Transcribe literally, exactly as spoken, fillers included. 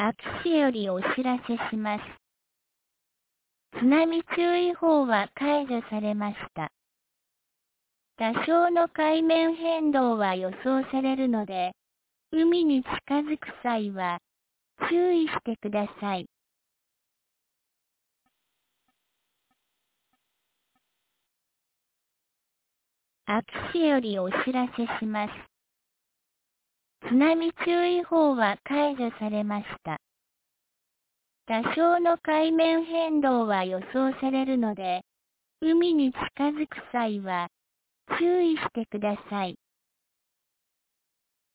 秋市よりお知らせします。津波注意報は解除されました。多少の海面変動は予想されるので、海に近づく際は注意してください。秋市よりお知らせします。津波注意報は解除されました。多少の海面変動は予想されるので、海に近づく際は注意してください。